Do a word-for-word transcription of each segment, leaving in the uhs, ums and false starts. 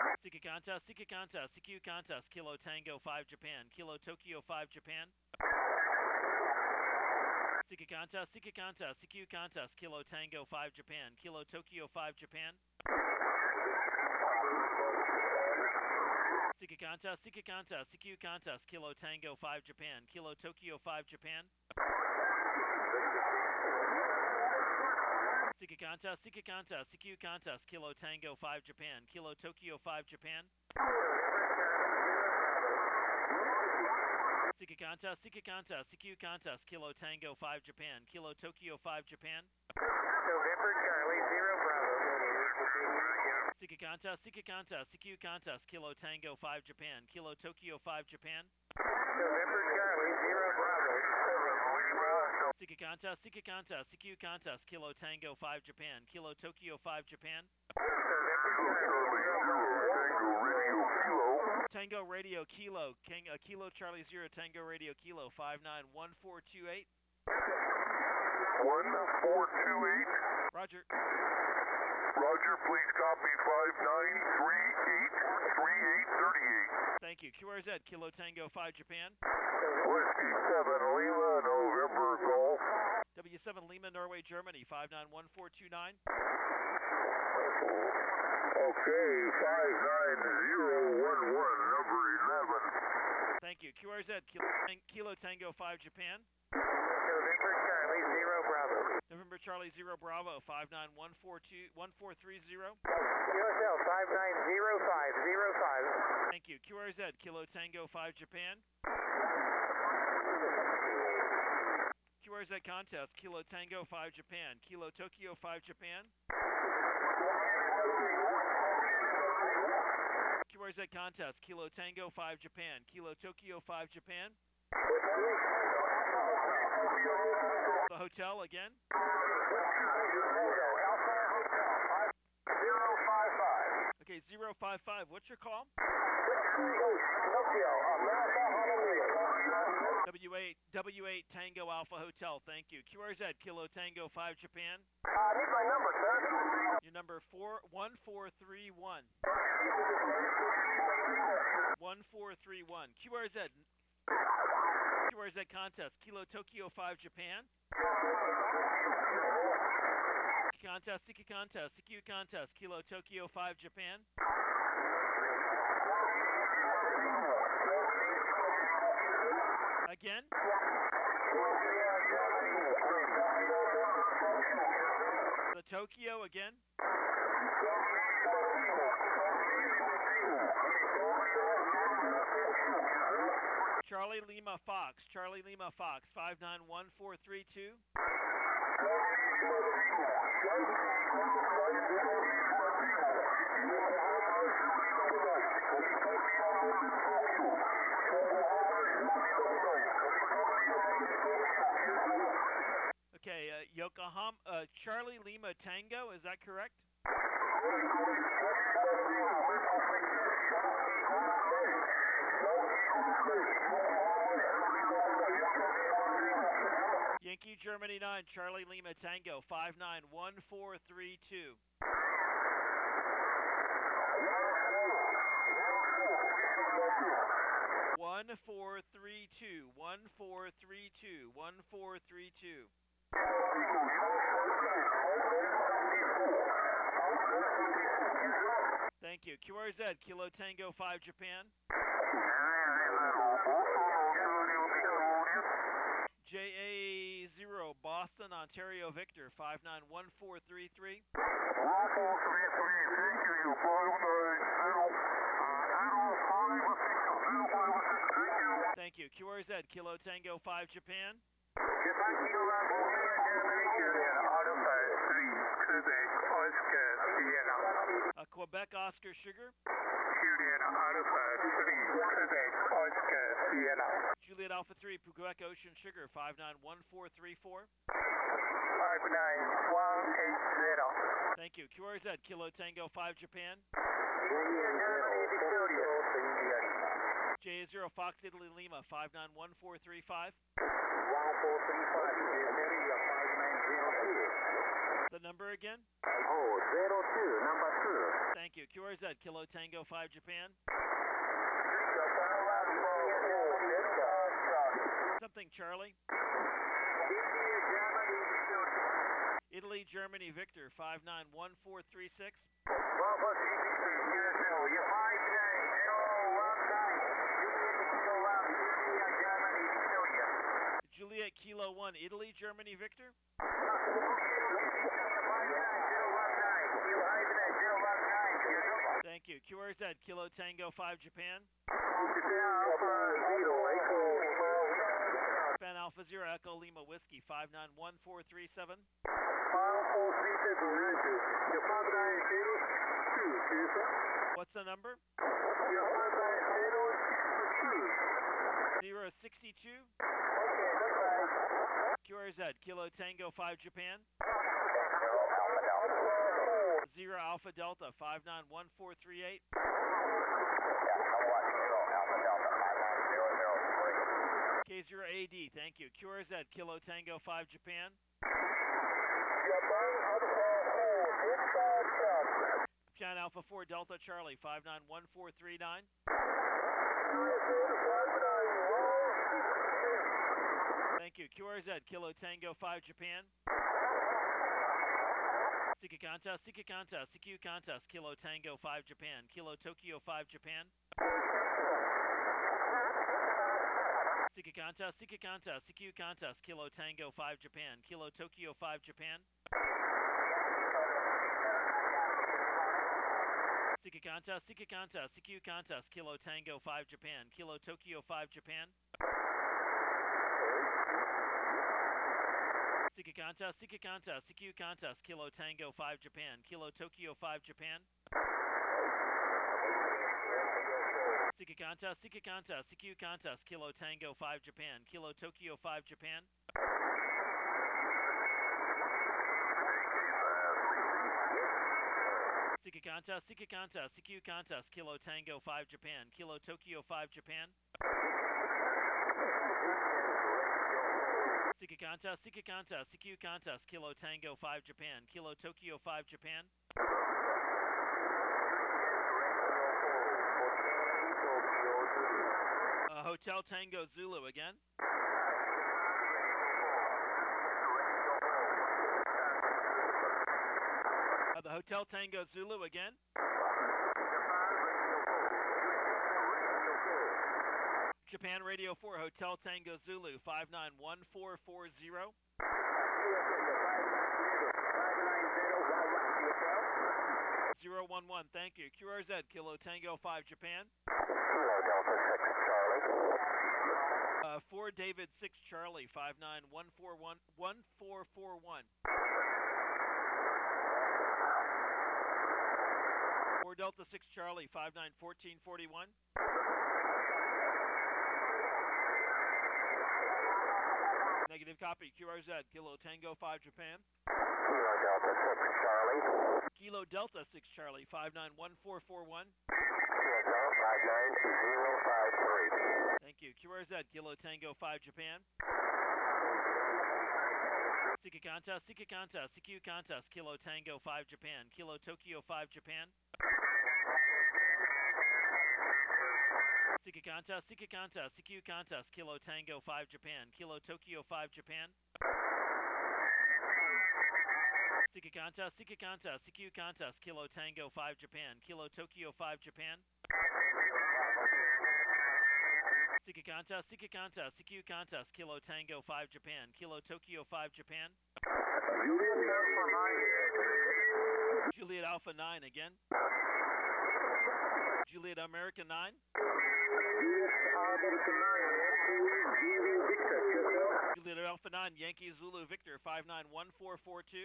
Seeker contest, Seeker contest, C Q contest, Kilo Tango five Japan, Kilo Tokyo five Japan. Seeker contest, Seeker contest, C Q contest, Kilo Tango five Japan, Kilo Tokyo five Japan. Seeker contest, Seeker contest, C Q contest, Kilo Tango five Japan, Kilo Tokyo five Japan. Seeker contest, Seeker contest, C Q contest, Kilo Tango five Japan, Kilo Tokyo five Japan. Seeker contest, Seeker contest, C Q contest, Kilo Tango five Japan, Kilo Tokyo five Japan. November Charlie zero Bravo. Seeker contest, Seeker contest, C Q contest, Kilo Tango five Japan, Kilo Tokyo five Japan. November Charlie zero Bravo. Seeker contest, Seeker contest, C Q contest, Kilo Tango five Japan, Kilo Tokyo five Japan. Tango Radio Kilo, King, uh, Kilo Charlie Zero, Tango Radio Kilo five nine one four two eight. one four two eight. Roger. Roger, please copy five nine three eight three eight three eight. Thank you. Q R Z, Kilo Tango five Japan. Whiskey seven Lima, November Golf. W seven Lima, Norway, Germany, five nine one four two nine. Okay, five nine zero one one, number eleven. Thank you. Q R Z, Kilo, Kilo Tango five Japan. November Charlie zero Bravo. November Charlie Zero Bravo, five nine one four two one four three zero. U S L five nine zero five zero five. Thank you. Q R Z, Kilo Tango five Japan. Q R Z contest, Kilo Tango five Japan, Kilo Tokyo five Japan. Q R Z contest, Kilo Tango five Japan, Kilo Tokyo five Japan. The hotel again. zero five five. Okay, zero five five. What's your call? W eight W eight Tango Alpha Hotel. Thank you. Q R Z, Kilo Tango five Japan. Uh, I need my number, sir. Your number four one four three one. One four three one. Q R Z. Q R Z contest, Kilo Tokyo five Japan. Contest, C Q contest, C Q contest, Kilo Tokyo five Japan. Again? The Tokyo again? Charlie Lima Fox, Charlie Lima Fox, five nine one four three two. Okay, uh, Yokohama, uh, Charlie Lima Tango, is that correct? Yankee Germany nine, Charlie Lima Tango, five nine one four three two. One four three two, one four three two, one four three two. Thank you. Q R Z, Kilo Tango five Japan. J A zero, Boston, Ontario, Victor, five nine one four three three. one four three three, thank you, you five nine zero five six, thank you. Thank you. Q R Z, Kilo Tango five Japan. Get back to you, Juliet three, Quebec, Oscar, Vienna. Uh, Quebec Oscar Sugar. Juliet Alpha three, Quebec, Oscar, Vienna. Juliet Alpha three, Quebec Ocean Sugar, five nine one four three four. five nine one eight zero. Thank you. Q R Z, Kilo Tango five Japan. J A zero, Fox Italy Lima, five nine one four three five. one four three five, five nine zero two. The number again? Oh, zero two, number two. Thank you. Q R Z, Kilo Tango five Japan. Something Charlie. Italy, Germany, Victor, five nine one four three six. Juliet, Kilo one, Italy, Germany, Victor. Thank you. Q R Z, Kilo Tango five Japan. Japan Alpha Zero, Echo Lima Whiskey, five nine one four three seven. What's the number? Zero sixty two. Q R Z, Kilo Tango five Japan. Zero Alpha Delta, five nine one four three eight. K zero A D, thank you. Q R Z, Kilo Tango five Japan. Japan Alpha four Delta Charlie, five nine one four three nine. Thank you. Q R Z, Kilo Tango five Japan. Sika Contest, Sika Contest, C Q Contest, Kilo Tango five Japan, Kilo Tokyo five Japan. Sika Contest, Sika Contest, C Q Contest, Kilo Tango five Japan, Kilo Tokyo five Japan. Sika Contest, Sika Contest, C Q Contest, Kilo Tango five Japan, Kilo Tokyo five Japan. Sika Contest, Sika Contest, C Q Contest, Kilo Tango five Japan, Kilo Tokyo five Japan. Sika Contest, Sika Contest, C Q Contest, Kilo Tango five Japan, Kilo Tokyo five Japan. Sika Contest, Sika Contest, C Q Contest, Kilo Tango five Japan, Kilo Tokyo five Japan. Sika Contest, Sika Contest, C Q Contest, Kilo Tango five Japan, Kilo Tokyo five Japan. Uh, Hotel Tango Zulu again. Uh, the Hotel Tango Zulu again. Japan Radio four, Hotel Tango Zulu, five nine one four four zero. zero one one, thank you. Q R Z, Kilo Tango five Japan. Kilo Delta six Charlie. Uh, four David six Charlie, five nine one four one one four four one. four Delta six Charlie, five nine one four four one. Negative copy. Q R Z, Kilo Tango five Japan. Kilo Delta six Charlie. Kilo Delta six Charlie, five nine one four four one. five nine zero five three. Thank you. Q R Z, Kilo Tango five Japan. Sika Contest, Sika Contest, C Q Contest, Kilo Tango five Japan, Kilo Tokyo five Japan. Sika Contest, Sika Contest, C Q Contest, Kilo Tango five Japan, Kilo Tokyo five Japan. Sika Contest, Sika Contest, C Q Contest, Kilo Tango five Japan, Kilo Tokyo five Japan. Sika Contest, Sika Contest, C Q Contest, Kilo Tango five Japan, Kilo Tokyo five Japan. Juliet Alpha nine again. Juliet America nine. Juliet Alpha nine, Yankee Zulu Victor, five nine one four four two.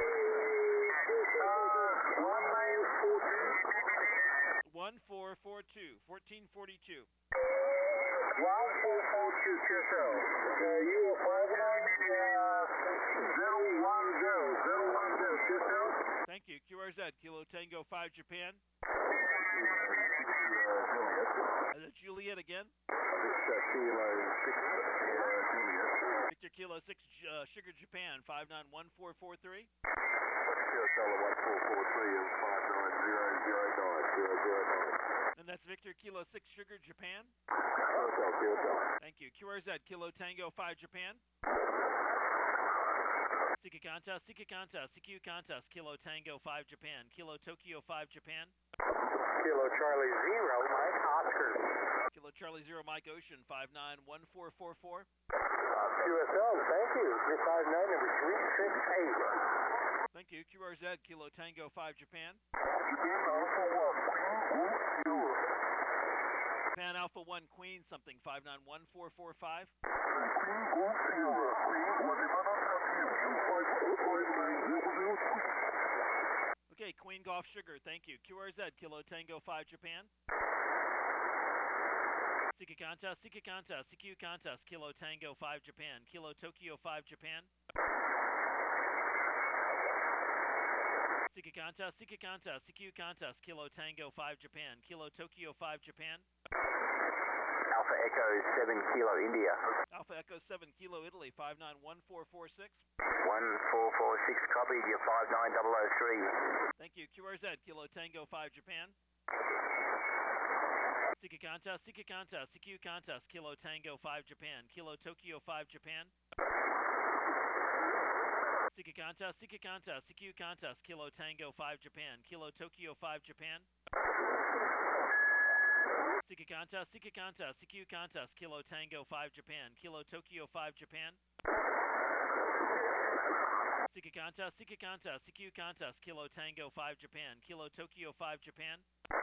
one four four two, fourteen forty-two. one four four two Q S L. You are five nine zero one zero zero one zero Q S L. Thank you. Q R Z, Kilo Tango five Japan. Juliet. Uh, Juliet again. This uh, Kilo six uh, Juliet. Victor Kilo six uh, Sugar Japan five nine one four four three. Kilo Charlie one four four three is five nine zero zero nine zero zero nine. And that's Victor Kilo six Sugar Japan. Okay, Kilo Charlie. Thank you. Q R Z Kilo Tango five Japan. Sika contest, Sika contest, C Q contest, Kilo Tango five Japan, Kilo Tokyo five Japan. Kilo Charlie zero, Mike Oscar. Kilo Charlie zero Mike Ocean five nine one four four four. Q S L, thank you. three five nine, number three six eight. Thank you. Q R Z Kilo Tango five Japan. Japan Alpha one Queen something five nine one four four five. Okay, Queen Golf Sugar, thank you. Q R Z Kilo Tango five Japan. Sika contest, Sika contest, C Q contest, Kilo Tango five Japan, Kilo Tokyo five Japan. Sika contest, Sika contest, C Q contest, Kilo Tango five Japan, Kilo Tokyo five Japan. Alpha Echo seven Kilo India. Alpha Echo seven Kilo Italy five nine one four four six. one four four six copy, you're five nine zero zero three. Thank you. Q R Z Kilo Tango five Japan. Sika contest, Sika contest, C Q contest, Kilo Tango five Japan, Kilo Tokyo five Japan. Sika contest, Sika contest, C Q contest, Kilo Tango five Japan, Kilo Tokyo five Japan. Sika contest, Sika contest, C Q contest, Kilo Tango five Japan, Kilo Tokyo five Japan. Sika contest, Sika contest, C Q contest, Kilo Tango five Japan, Kilo Tokyo five Japan.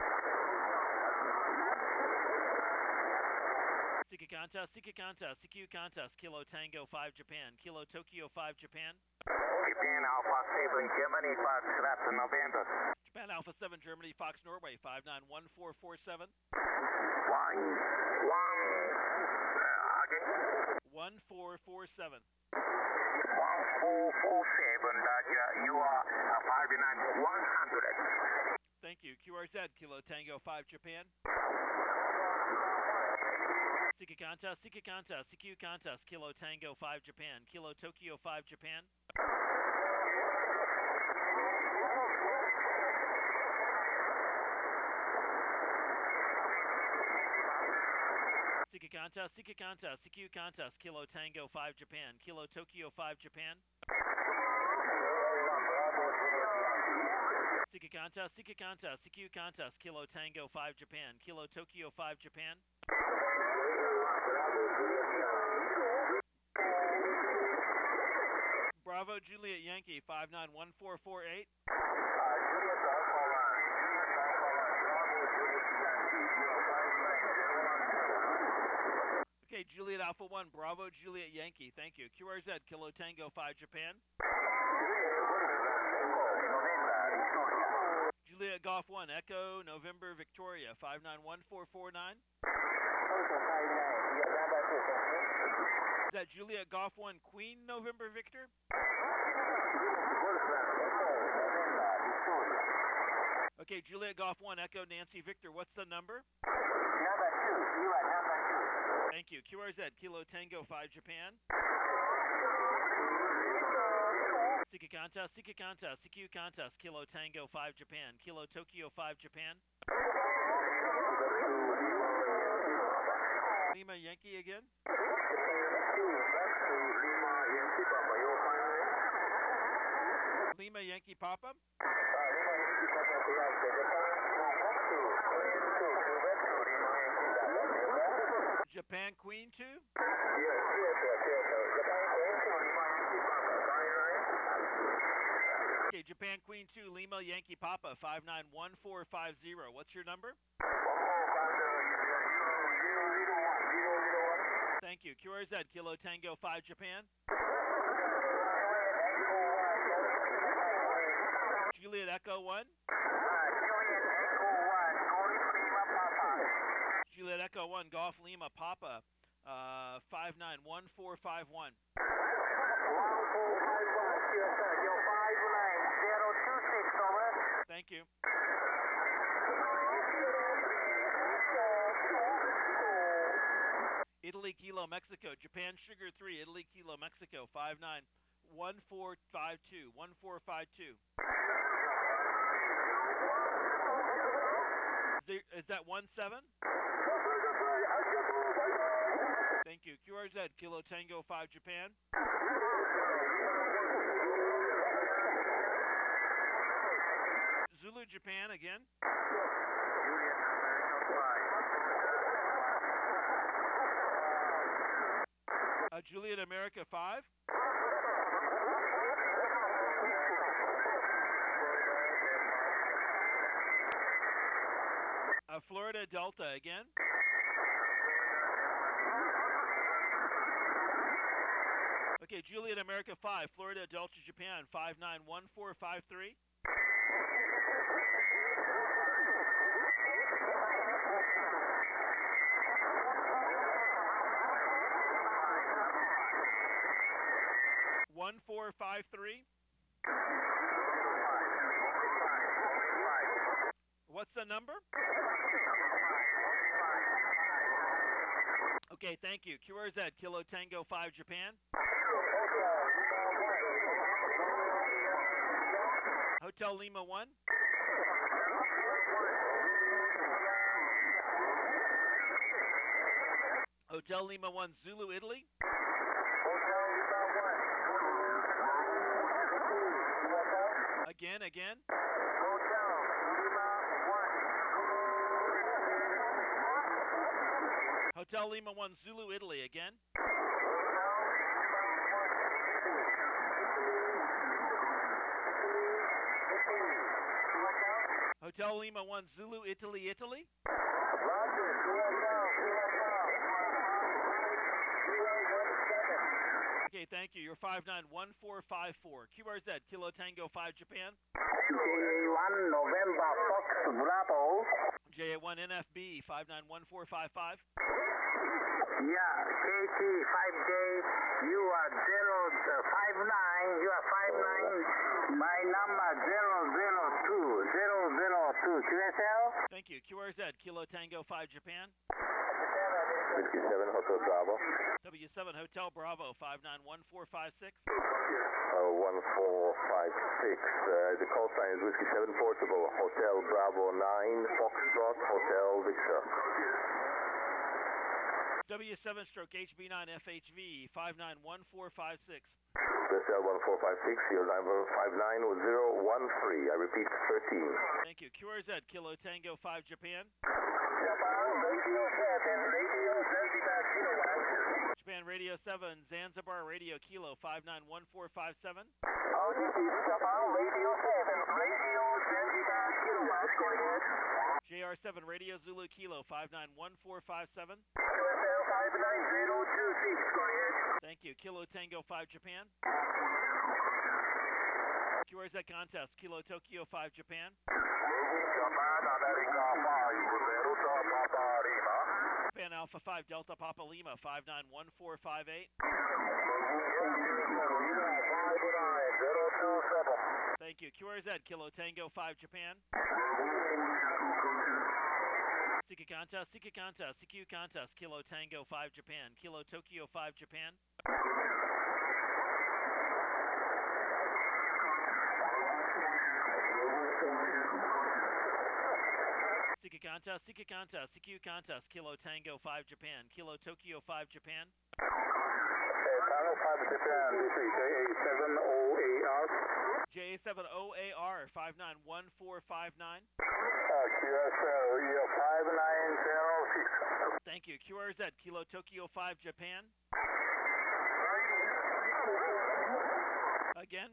Sika contest, Sika contest, C Q contest, Kilo Tango five Japan, Kilo Tokyo five Japan. Japan Alpha seven Germany, Fox Raptor November. Japan Alpha seven Germany, Fox Norway five nine one four four seven. One, one, uh, again. one four four seven. one four four seven, that uh, you are uh, five nine one hundred. Thank you. Q R Z Kilo Tango five Japan. Sika contest, Sika contest, C Q contest, Kilo Tango five Japan, Kilo Tokyo five Japan. Sika contest, Sika contest, C Q contest, Kilo Tango five Japan, Kilo Tokyo five Japan. Sika contest, Sika contest, C Q contest, Kilo Tango five Japan, Kilo Tokyo five Japan. Bravo Juliet Yankee five nine one four four eight. Okay, Juliet Alpha one, Bravo Juliet Yankee, thank you. Q R Z Kilo Tango five Japan. Juliet Golf one, Echo November Victoria five nine one four four nine. Is that Juliet Golf one, Queen November Victor? Okay, Juliet Golf one, Echo Nancy Victor, what's the number? Number two, you are number two. Thank you. Q R Z Kilo Tango five Japan. Sika contest, Sika contest, C Q contest, Kilo Tango five Japan, Kilo Tokyo five Japan. Lima Yankee again. Lima Yankee Papa. Japan Queen two. Okay, Japan Queen two, Lima Yankee Papa five nine one four five zero. What's your number? Thank you. Q R Z Kilo Tango five Japan. Juliet Echo one. Juliet Echo one, Golf Lima Papa, uh, five nine one four five one. Thank you. Italy Kilo Mexico, Japan Sugar three, Italy Kilo Mexico, five nine one four five two, one four five two. Is, there, is that one seven? Thank you. Q R Z, Kilo Tango five, Japan. Zulu, Japan again. Uh, Juliet America five. Uh, Florida Delta again. Okay, Juliet America five, Florida Delta Japan five nine one four five three. one four five three. What's the number? Okay, thank you. Q R Z, Kilo Tango five, Japan. Hotel Lima one. Hotel Lima one, Zulu, Italy. Again, again. Hotel Lima one, Zulu, Italy, again. Hotel Lima one, Zulu, Italy, Italy. Okay, thank you. You're five nine one four five four. Q R Z, Kilo Tango five, Japan. J A one November Fox Bravo. J A one N F B, five nine one four five five. Yeah, K T five J, you are zero five nine, you are five nine, my number zero zero two, zero zero two, Q S L? Thank you. Q R Z, Kilo Tango five, Japan. Whiskey seven Hotel Bravo. W seven Hotel Bravo, five nine one four five six. Uh, one four five six, uh, the call sign is Whiskey seven Portable, Hotel Bravo nine, Foxtrot, Hotel Victor. W seven stroke H B nine F H V, five nine one four five six. Hotel one four five six, your number five nine zero one three, I repeat thirteen. Thank you. Q R Z, Kilo Tango five, Japan. Japan Radio seven, Zanzibar Radio Kilo five nine one four five seven. J R seven Radio Zulu Kilo five nine one four five seven. Thank you. Kilo Tango five, Japan. Q R Z contest, Kilo Tokyo five, Japan. Japan Alpha five, Delta Papa Lima five nine one four five eight. Thank you. Q R Z, Kilo Tango five, Japan. Sika contest, Sika contest, C Q contest, Kilo Tango five, Japan. Kilo Tokyo five, Japan. Sika contest, Sika contest, C Q contest, Kilo Tango five, Japan. Kilo Tokyo five, Japan. Tango five Japan, this is J A seven O A R. J A seven O A R, five nine one four five nine. Q S L, five nine zero six. Thank you. Q R Z, Kilo Tokyo five, Japan. Again.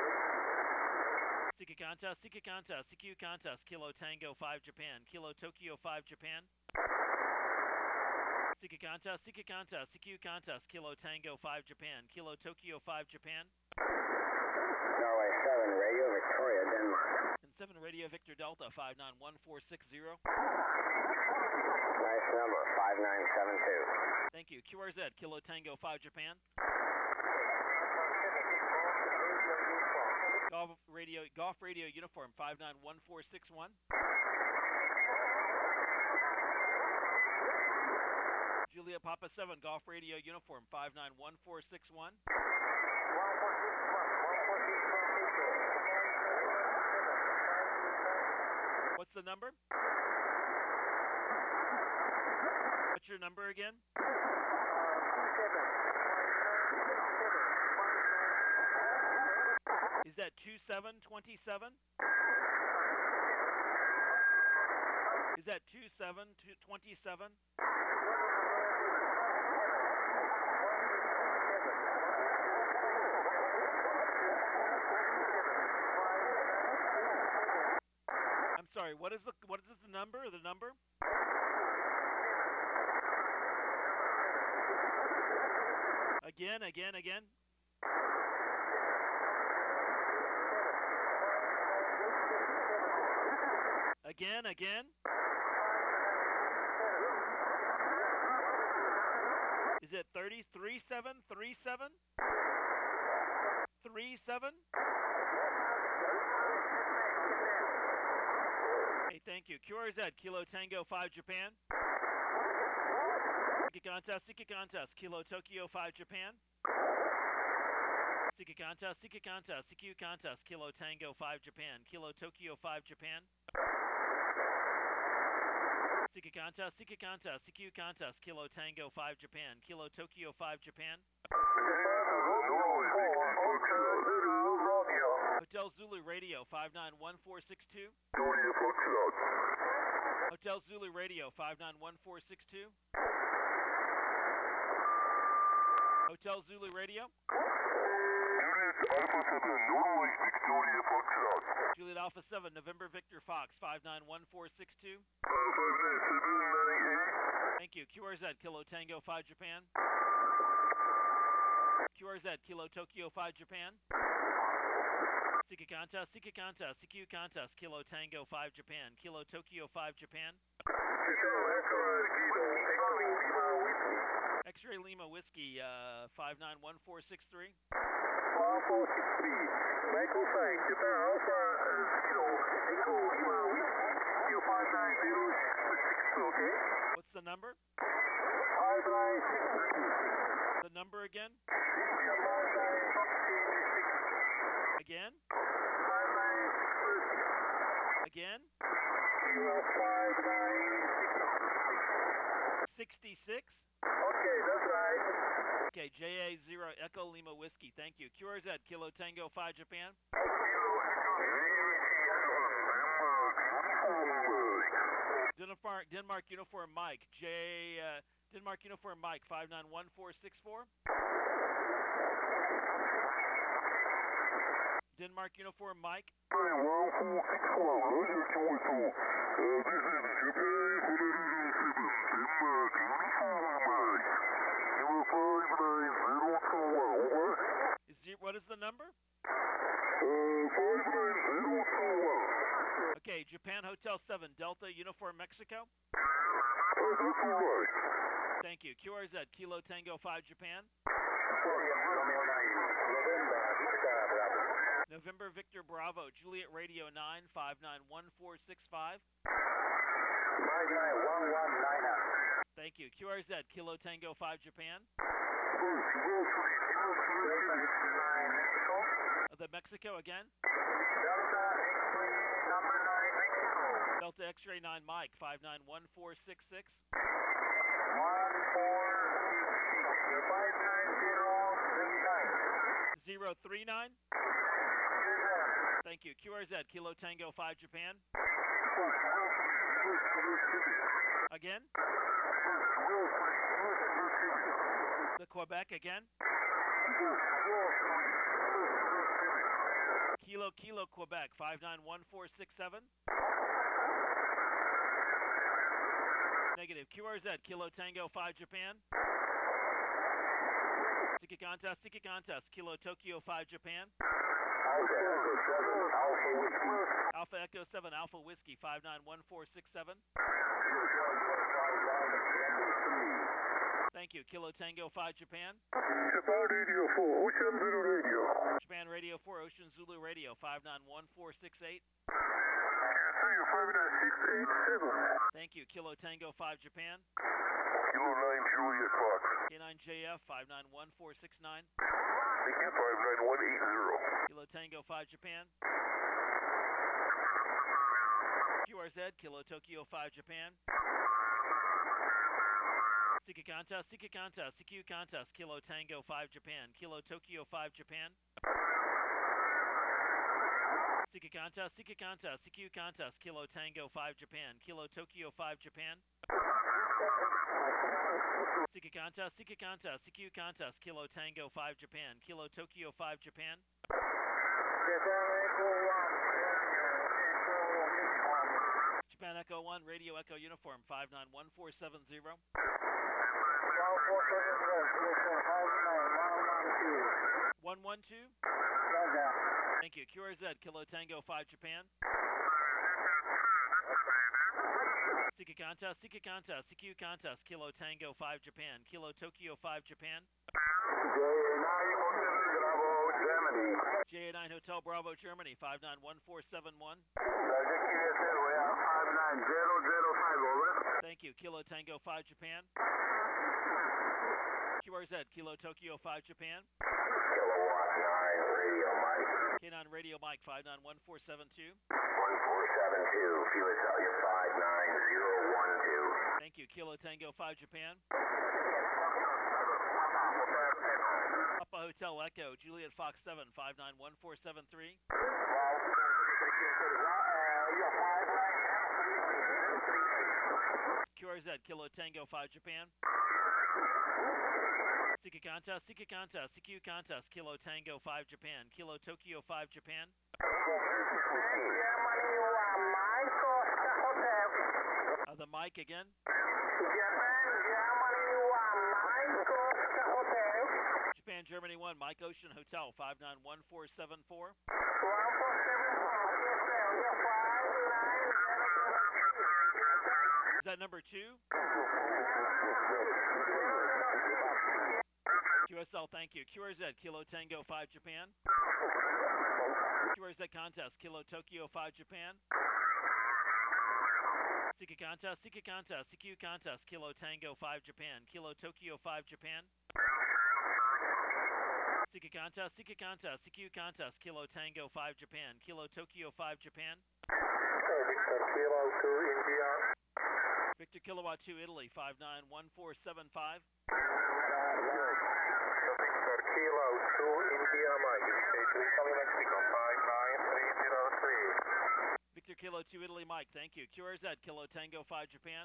Sika contest, Sika contest, C Q contest, Kilo Tango five, Japan. Kilo Tokyo five, Japan. Sika contest, Sika contest, C Q contest, Kilo Tango five, Japan. Kilo Tokyo five, Japan. Norway seven Radio Victoria, Denmark. And seven Radio Victor Delta five nine one four six zero. Nice number, five nine seven two. Thank you. Q R Z, Kilo Tango five, Japan. Golf Radio, Golf Radio Uniform five nine one four six one. Julia Juliet Papa seven, Golf Radio Uniform, five nine one four six one. What's the number? What's your number again? Is that two seven twenty-seven? Is that two seven twenty-seven? I'm sorry, what is the what is the number? The number? Again, again, again. Again, again. Is it thirty-three seven three seven? three seven? Hey, thank you. Q R Z, Kilo Tango five Japan. Siki contest, Siki contest, Kilo Tokyo five Japan. Siki contest, Siki contest, C Q contest, Kilo Tango five Japan. Kilo Tokyo five Japan. Siki contest, Siki contest, C Q contest, Kilo Tango five Japan. Kilo Tokyo five Japan. Hotel Zulu Radio five nine one four six two. Hotel Zulu Radio five nine one four six two. Hotel Zulu Radio. Juliet Alpha seven, November Victor Fox five nine one four six two. Thank you. Q R Z, Kilo Tango five Japan. Q R Z, Kilo Tokyo five Japan. Siki contest, Siki contest, C Q contest, Kilo Tango five Japan. Kilo Tokyo five Japan. X-Ray Lima Whiskey, uh, five nine one four six three. one four six three. Michael five, Japan Alpha Zero, Echo Lima Whiskey, Q five nine zero six two, okay? What's the number? five nine six two. The number again? five nine six two. Again? five nine six two. Again? five nine six two. sixty-six? Okay, that's right. Okay, J A zero Echo Lima Whiskey, thank you. Q R Z, Kilo Tango five Japan. Denmark, Denmark Uniform Mike, J, uh, Denmark Uniform Mike, five nine one four six four. Denmark Uniform Mike. Is zero, what is the number? Okay, Japan Hotel seven, Delta Uniform Mexico. Thank you. Q R Z, Kilo Tango five Japan. November Victor Bravo, Juliet Radio nine, five nine one four six five. five nine one one nine nine. Thank you. Q R Z, Kilo Tango five Japan. Uh, the Mexico again. Delta X-ray number nine Mexico. Delta X-ray nine Mike, five nine one four six six. one four six six. five nine zero three nine. zero three nine. Thank you. Q R Z, Kilo Tango five Japan. Again. The Quebec again. Kilo Kilo Quebec, five nine one four six seven. Negative. Q R Z, Kilo Tango five Japan. Siki contest, Siki contest, Kilo Tokyo five Japan. Alpha Echo seven, Alpha Whiskey, five nine one four six seven. Thank you. Kilo Tango five Japan. Japan Radio four, Ocean Zulu Radio. Japan Radio four, Ocean Zulu Radio, five nine one four six eight. Japan you're five nine six eight seven. Thank you. Kilo Tango five Japan. Kilo nine Juliet Fox. K nine J F five nine one four six nine. Thank you, five nine one eight zero. Kilo Tango five Japan. Q R Z, Kilo Tokyo five Japan. Sika Contest, Sika Contest, C Q Contest, Kilo Tango five Japan, Kilo Tokyo five Japan. Sika Contest, Sika Contest, C Q Contest, Kilo Tango five Japan, Kilo Tokyo five Japan. Sika Contest, Sika Contest, C Q Contest, Kilo Tango five Japan, Kilo Tokyo five Japan. Japan Echo one, Radio Echo Uniform five nine one four seven zero. one one two. Thank you. Q R Z, Kilo Tango five Japan. Sika Contest, Sika Contest, C Q Contest, Kilo Tango five Japan, Kilo Tokyo five Japan. J A nine Hotel Bravo Germany five nine one four seven one. Thank you. Kilo Tango five Japan. Q R Z, Kilo Tokyo five Japan. Kilowatt nine Radio Mike. K nine Radio Mike five nine one four seven two. one four seven two, Felix Helga five nine zero one two. Thank you. Kilo Tango five Japan. Papa Hotel Echo, Juliet Fox seven five nine one four seven three. Q R Z, Kilo Tango five Japan. Sika Contest, Sika Contest, C Q Contest, Kilo Tango five Japan, Kilo Tokyo five Japan. Uh, the mic again. Japan Germany one, Mike Ocean Hotel five nine one four seven four. Is that number two? Q S L, thank you. Q R Z, Kilo Tango five Japan. Q R Z Contest, Kilo Tokyo five Japan. Sika Contest, Sika Contest, C Q Contest, Kilo Tango five Japan, Kilo Tokyo five Japan. Sika Contest, Sika Contest, C Q Contest, Kilo Tango five Japan, Kilo Tokyo five Japan. Victor Kilo two India. Victor Kilowatt two Italy five nine one four seven five. Victor Kilo two India Mike. Italy Mexico five nine three zero three. Victor Kilo two Italy Mike, thank you. Q R Z, Kilo Tango five Japan.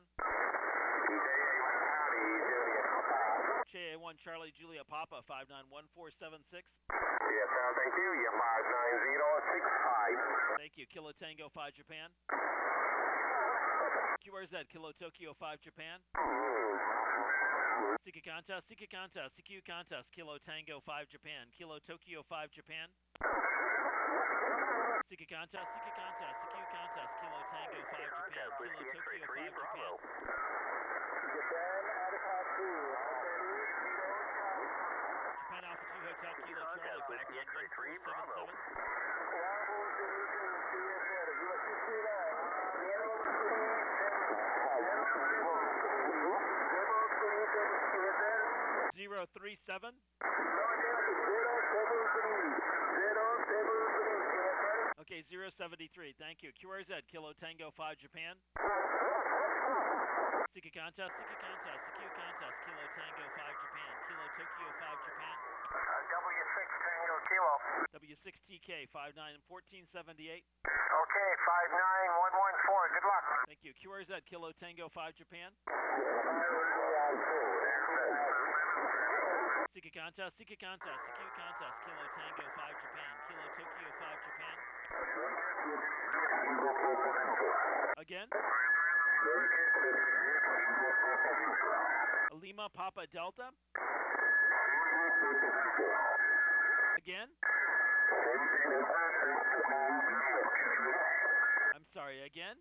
J A one Charlie Julia Papa five nine one four seven six. Yes, thank you. Yeah, five nine zero six five. Thank you. Kilo Tango five Japan. Q R Z, Kilo Tokyo five Japan. Sika Contest, Sika Contest, C Q Contest, Kilo Tango five Japan, Kilo Tokyo five Japan. Sika Contest, Sika Contest, C Q Contest, Kilo Tango five Japan, Kilo Tokyo five Japan. Japan Alpha two Hotel Kilo Charlie five nine one four seven seven. Zero three seven. Okay, zero seventy three. Thank you. Q R Z, Kilo Tango five Japan. Sika Contest, Sika Contest, C Q Contest, Kilo Tango five Japan, Kilo Tokyo five Japan. W six Tango Kilo. W six T K five nine fourteen seventy-eight. Okay, five nine one one four. Good luck. Thank you. Q R Z, Kilo Tango five Japan. Sika Contest, Sika Contest, C Q Contest, Kilo Tango five Japan, Kilo Tokyo five Japan. Again. Lima Papa Delta. Again. I'm sorry, again.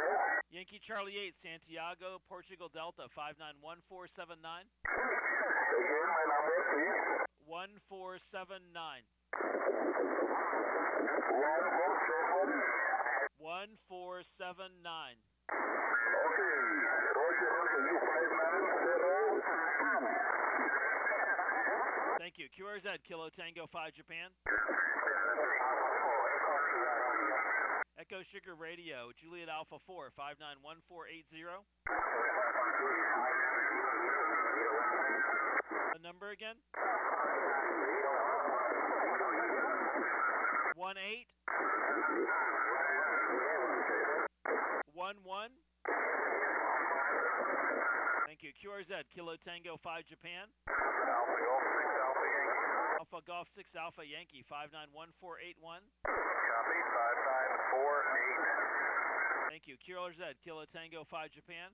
Yankee Charlie eight, Santiago, Portugal Delta five nine one four seven nine. Again, my number, please. one four seven nine. one four seven. one four seven nine. Okay. Roger, Roger, you five nine zero. Thank you. Q R Z, Kilo Tango five Japan. Echo Sugar Radio, Juliet Alpha four, five nine one four eight zero. The number again? one eight one one. Thank you. Q R Z, Kilo Tango five Japan. Alpha Golf six Alpha Yankee, five nine one four eight one. Copy, five nine four eight. Thank you. Q R Z, Kilo Tango five Japan.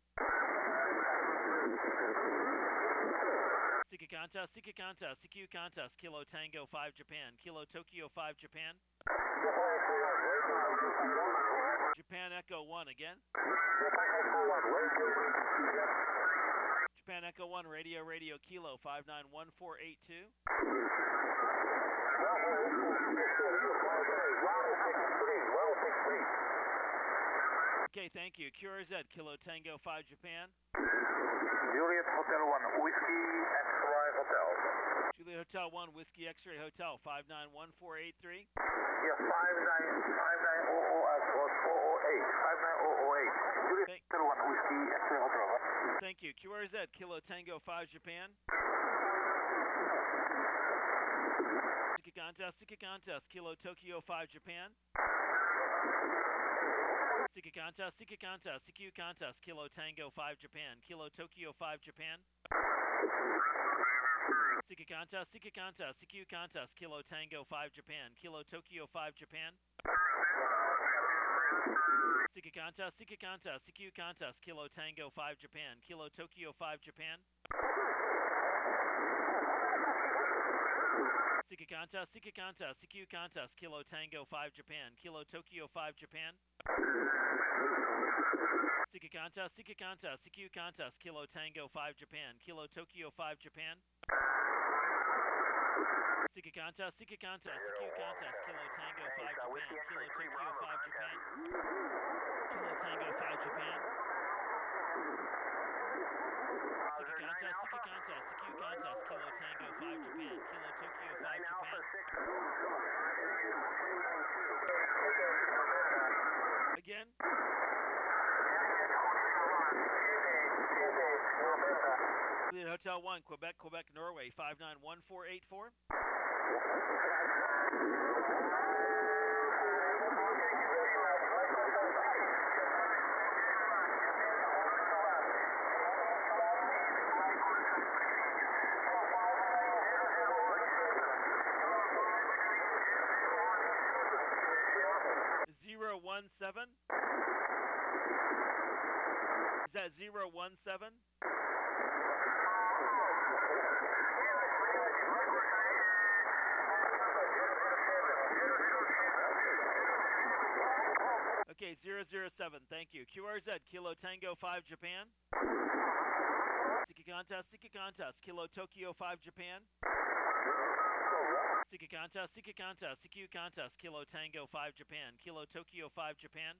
Sika Contest, Sika Contest, C Q Contest, Kilo Tango five Japan, Kilo Tokyo five Japan. Japan Echo one again. Japan Echo one, Radio Radio Kilo five nine one four eight two. Okay, thank you. Q R Z, Kilo Tango five Japan. Juliet Hotel one, Whiskey X-Ray Hotel. Juliet Hotel one, Whiskey X-Ray Hotel, five nine one four eight three. Yeah, five nine five nine zero zero as well, four zero eight, five nine zero zero eight. Juliet Thank, Hotel one, Whiskey X-Ray Hotel. thank you. Q R Z, Kilo Tango five Japan. Sika Contest, Sika Contest, Kilo Tokyo five Japan. Sika Contest, Sika Contest, C Q Contest, Kilo Tango five Japan, Kilo Tokyo five Japan. Sika Contest, Sika Contest, C Q Contest, Kilo Tango five Japan, Kilo Tokyo five Japan. Sika Contest, Sika Contest, C Q Contest, Kilo Tango five Japan, Kilo Tokyo five Japan. Sika Contest, Sika Contest, C Q Contest, Kilo Tango five Japan, Kilo Tokyo five Japan. Sika Contest, Sika Contest, C Q Contest, Kilo Tango five Japan, Kilo Tokyo five Japan. Sika Contest, Sika Contest, C Q Contest, Kilo Tango five Japan, Kilo Tokyo five Japan. Kilo Tango five Japan. Sika Contest, Sika Contest, C Q Contest, Kilo Tango five Japan, Kilo Tokyo five Japan. Again? Juliet Hotel one, Quebec, Quebec, Norway, five nine one four eight four. zero one seven? Is that zero one seven? Okay, zero zero seven, thank you. Q R Z, Kilo Tango five Japan. Sika Contest, Sika Contest, Kilo Tokyo five Japan. Sika Contest, Sika Contest, C Q Contest, Kilo Tango five Japan, Kilo Tokyo five Japan.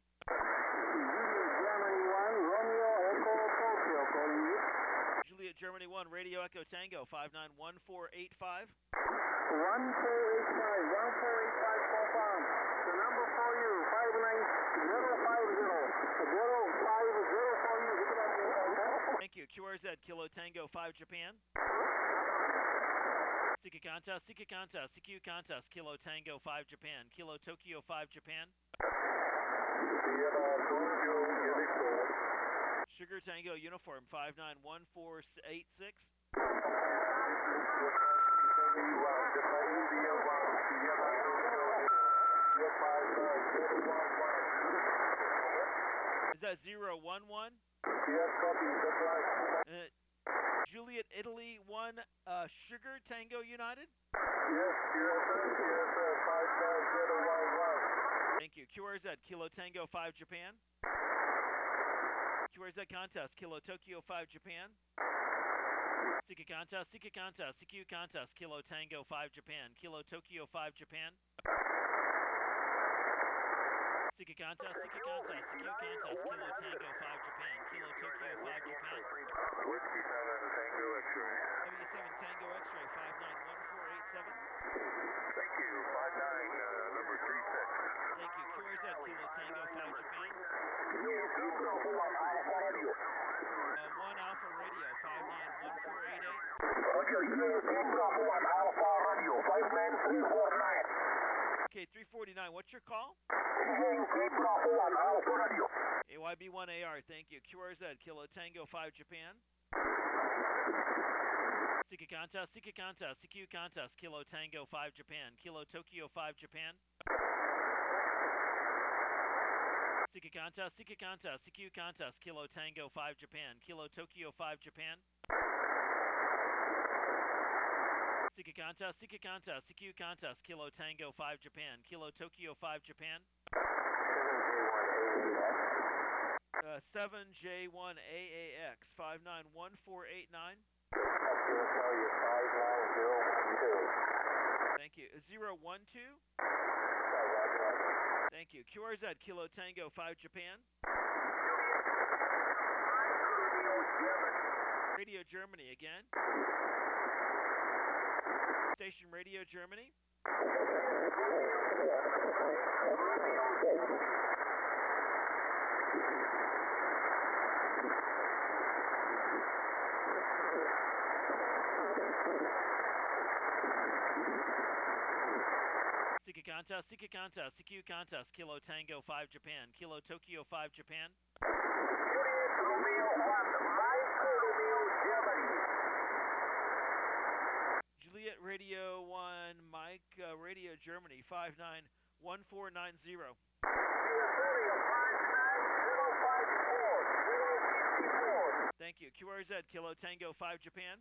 Juliet Germany one, Radio Echo Tango, five nine one four eight five. one four eight five, one four eight five confirm. The number for you, five nine zero five zero, zero five zero for you. Thank you. Q R Z, Kilo Tango five Japan. Sika Contest, Sika Contest, C Q Contest, Kilo Tango five Japan, Kilo Tokyo five Japan. Sugar Tango Uniform five nine one four eight six. Is that zero one one? Yes, copy. That's right. Uh, Juliet Italy one, uh, Sugar Tango United? Yes, yes, yes, five nine zero one one. Thank you. Q R Z, Kilo Tango five Japan. Q R Z Contest, Kilo Tokyo five Japan. Sika contest, Sika contest, C Q contest, Kilo Tango five Japan, Kilo Tokyo five Japan. Sika contest, Sika contest, C Q contest, Kilo Tango five Japan, Kilo Tokyo five Japan. Whiskey seven Tango X-ray. W seven Tango X-ray five nine one four eight seven. Thank you. Five nine, uh, number three six. Thank you. Q R Z Kilo Tango five Japan. Yankee Bravo one Alpha Radio. Uh, one Alpha Radio five nine one four eight eight. Roger, Yankee Bravo one Alpha Radio five nine three four nine. Okay, three forty-nine. What's your call? Yankee Bravo one Alpha Radio. A Y B one A R. Thank you. Q R Z Kilo Tango five Japan. Sika contest, Sika contest, C Q contest, Kilo Tango five Japan, Kilo Tokyo five Japan. Sika contest, Sika contest, C Q contest, Kilo Tango five Japan, Kilo Tokyo five Japan. Sika contest, Sika contest, C Q contest, Kilo Tango five Japan, Kilo Tokyo five Japan. Uh, seven J one A A X five nine one four eight nine. Thank you. zero one two? Thank you. Q R Z Kilo Tango five Japan. Radio Germany again. Station Radio Germany. Sika contest, Sika contest, C Q contest, Kilo Tango five Japan, Kilo Tokyo five Japan. Juliet Radio one, Mike uh, Radio Germany five nine one four nine zero. Thank you. Q R Z Kilo Tango five Japan.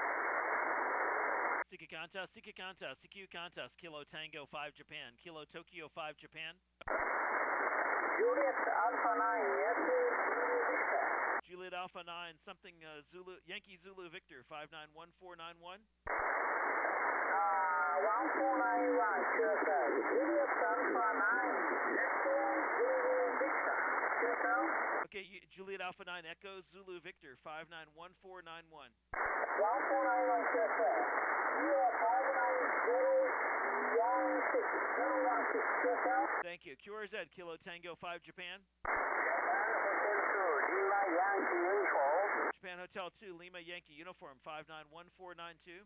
Sika contest, Sika contest, C Q contest, Kilo Tango five Japan, Kilo Tokyo five Japan. Juliet Alpha nine, Yankee Zulu Victor. Juliet Alpha nine, something uh, Zulu, Yankee Zulu Victor five nine one four nine one. Uh, one four nine one, sure sir. Juliet Alpha nine, Echo Zulu Victor. Sure sir. Okay, you, Juliet Alpha nine, Echo Zulu Victor five nine one four nine one. one four nine one, sure sir. five nine zero one six, zero one six, sure sir. Thank you. Q R Z Kilo Tango five Japan. Japan Hotel two, Lima Yankee Uniform five nine one four nine two.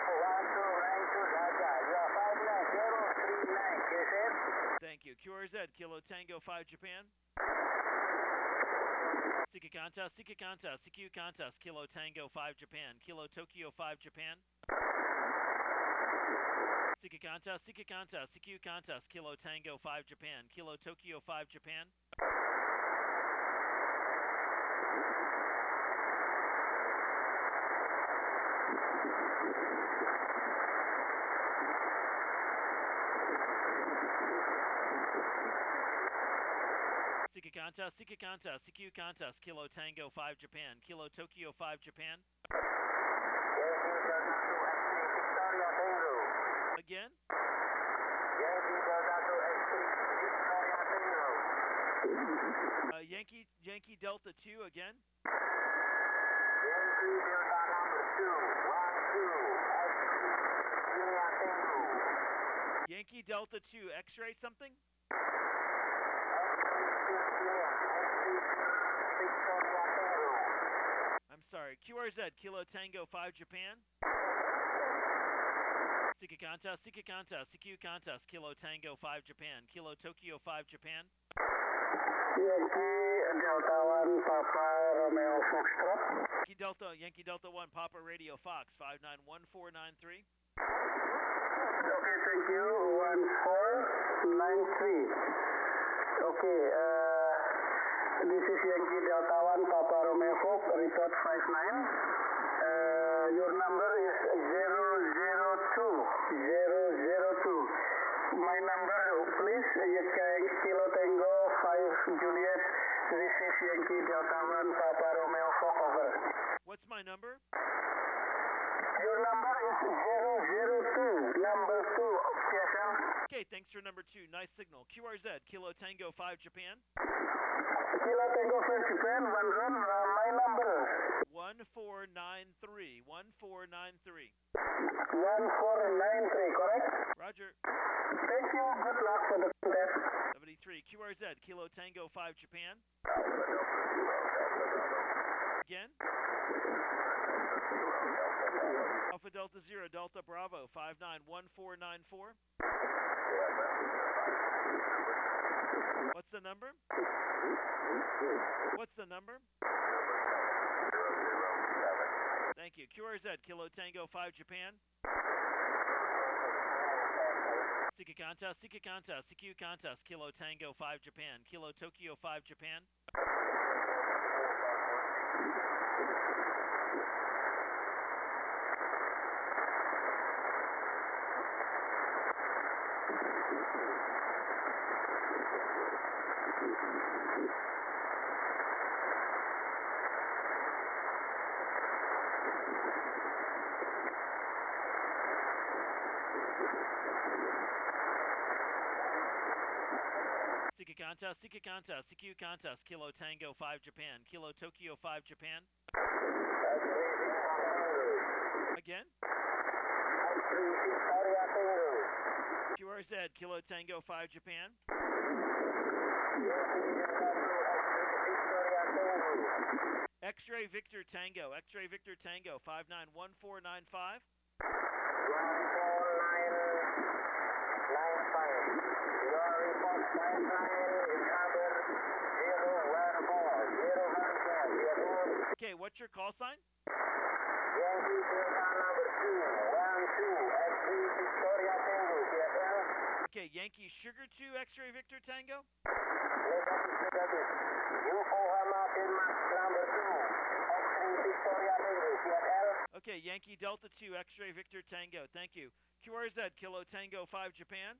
Thank you. Q R Z Kilo Tango five Japan. Sika contest, Sika contest, C Q contest, Kilo Tango five Japan, Kilo Tokyo five Japan. Sika contest, Sika contest, C Q contest, Kilo Tango five Japan, Kilo Tokyo five Japan. Sika contest, Sika contest, C Q contest, Kilo Tango five Japan, Kilo Tokyo five Japan. Again? Uh, Yankee Yankee Delta two again? Yankee Delta number two, one two, X-ray, Yankee Delta two, X-ray something? I'm sorry, Q R Z, Kilo Tango five Japan. Sika contest, Sika contest, C Q contest, Kilo Tango five Japan, Kilo Tokyo five Japan. Yankee Delta one, Papa Romeo Foxtrot. Yankee Delta, Yankee Delta one, Papa Radio Fox five nine one four nine three. Okay, thank you. one four nine three. Okay, uh, this is Yankee Delta one, Papa Romeo Fox, report five nine. Uh, your number is zero zero two. zero zero two. My number, please, Yankee Kilo Tango five Juliet. This is Yankee Delta one, Papa Romeo Fox, over. What's my number? your number is zero zero two, number two, okay, sir? Okay, thanks for number two. Nice signal. Q R Z, Kilo Tango five Japan. Kilo Tango five Japan, one run, uh, my number. one four nine three. one four nine three. one four nine three, correct? Roger. Thank you, good luck for the test. seventy-three. Q R Z, Kilo Tango five Japan. Again. Alpha Delta Zero, Delta Bravo, five nine one four nine four. What's the number? What's the number? Thank you. Q R Z, Kilo Tango five Japan. Sika Contest, Sika Contest, C Q Contest, Kilo Tango five Japan, Kilo Tokyo five Japan. Sika Contest, Sika Contest, C Q Contest, Kilo Tango five Japan, Kilo Tokyo five Japan. Again. Q R Z, Kilo Tango five Japan. X-Ray Victor Tango, X-Ray Victor Tango, five nine one four nine five. Okay, what's your call sign? Yankee Delta number two, one two, X-Ray Victoria Tango, C F L. Okay, Yankee Sugar two, X-Ray Victor Tango. Negative, negative. Yokohama Denmark number two, X-Ray Victoria Tango, C F L. Okay, Yankee Delta two, X-Ray Victor Tango, thank you. Q R Z, Kilo Tango five Japan.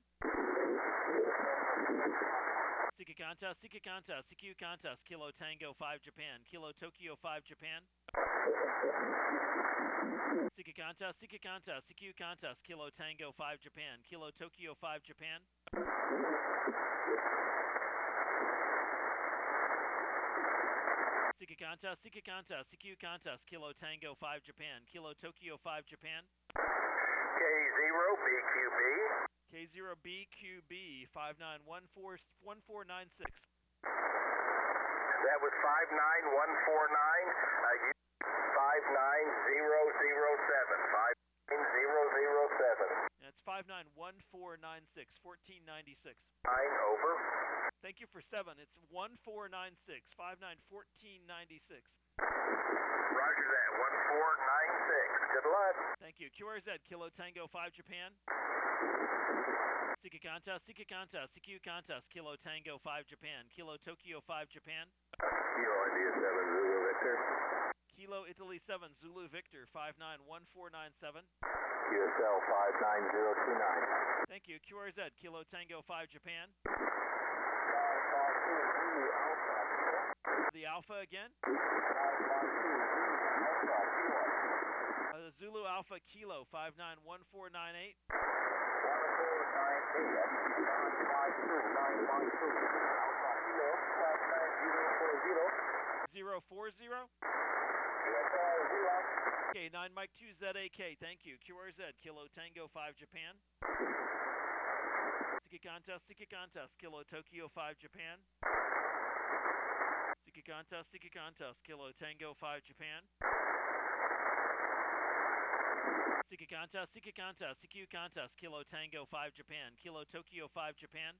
Sika Contest, Sika Contest, C Q Contest, Kilo Tango five Japan, Kilo Tokyo five Japan. Sika Contest, Sika Contest, C Q Contest, Kilo Tango five Japan, Kilo Tokyo five Japan. Sika Contest, Sika Contest, C Q Contest, Kilo Tango five Japan, Kilo Tokyo five Japan. K zero B Q B. K zero B Q B, five nine one four one four nine six. That was five nine one four nine, uh, five nine zero zero seven, five nine zero zero seven. That's five nine one four nine six, fourteen ninety-six. nine, over. Thank you for seven. It's one four nine six, five nine fourteen ninety-six. Roger that, one four nine six. Good luck. Thank you. Q R Z, Kilo Tango five Japan. Sika Contest, Sika Contest, C Q Contest, Kilo Tango five Japan, Kilo Tokyo five Japan. Kilo India seven, Zulu Victor. Kilo Italy seven, Zulu Victor, five nine one four nine seven. U S L five nine zero two nine. Thank you. Q R Z, Kilo Tango five Japan. The Alpha again. Uh, the Zulu Alpha Kilo, five nine one four nine eight. Zero four zero. Okay, nine Mike two Z A K. Thank you. Q R Z, Kilo Tango five Japan. Sika Contest, Sika Contest, Kilo Tokyo five Japan. Sika Contest, Sika Contest, Kilo Tango five Japan. Sika Contest, Sika Contest, C Q Contest, Kilo Tango five Japan, Kilo Tokyo five Japan.